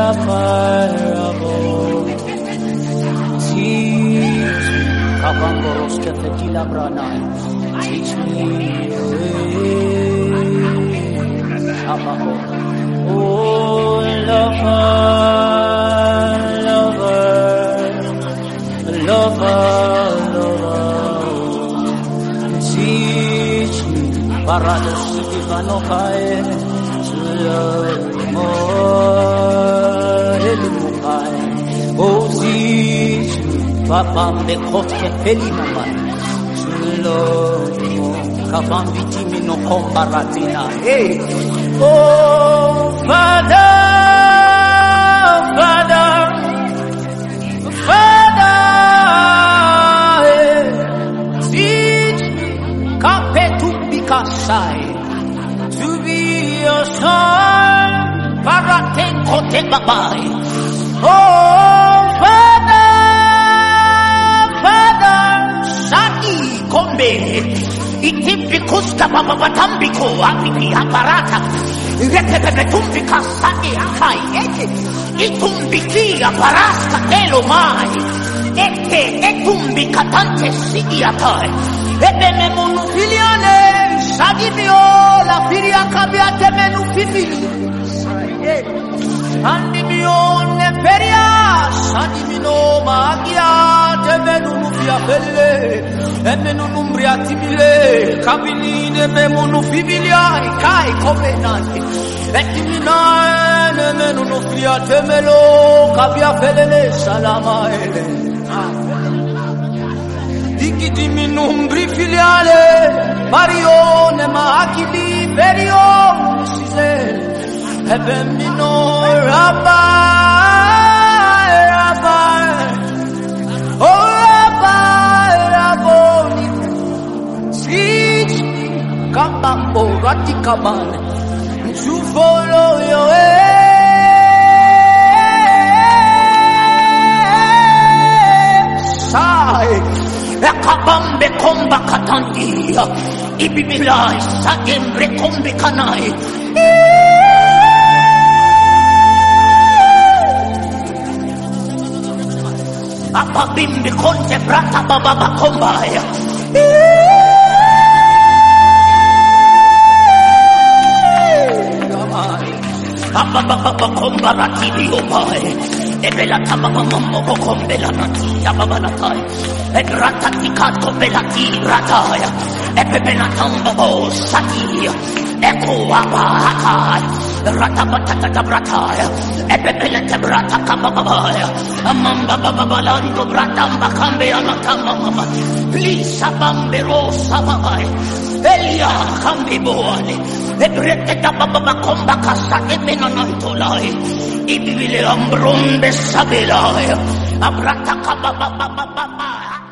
Teach me, Kabangoros Kefetila Branai. Teach me your way. Oh, lover. Teach me, Parados Divanokai, to love you more. Oh, teach me, Papa, me koske felina, to love you more. Kabambiti mi no komparatina. Hey, oh, Father, teach me, kapetu bikasai, to be your son, paraten kote babai. Oh, Father, Sadi kombe, itibikuska bababambiko, apipi aparata, repepetumbika sadi akai, itumbiki aparaska telo mai, etumbika tante sigi atai, ebene munu filiane, sadi viola, filia kabiate menu fifili. Andimione feria, sadimino magia, temenu nufia felle, emenu numbria timile, cabinine memunu fibilia, kai covenanti, etiminane menu nufia temelo, cabia felle, salamaele. Dikitiminumbri filiale, marione maakili, ferio, sise. Ebemino Rabbi, oh Rabbi, teach me, Kabambo Ratikaban, to follow your way. Sai, Kabambe Komba Katandi, Ibibilai, Sagembre Kombe Kanai. Apa bimbi konte brata baba kombaya. Apa baba kombara tibi opai. Ebela tababa mambo kombela nati ababa natai. Ebrata tikato belati rataya. Ebela tambo satia. Eko abahakai. Ratabatata brataya. Ebele brata kababaya. Amamba babalando bratamba kambe amatamba. Please abambe rosa babai. Elia kambe boale. Ebrete tababa komba kasa ebena nantolai. Ibile ambrombe sabelaya. Abrata kababa.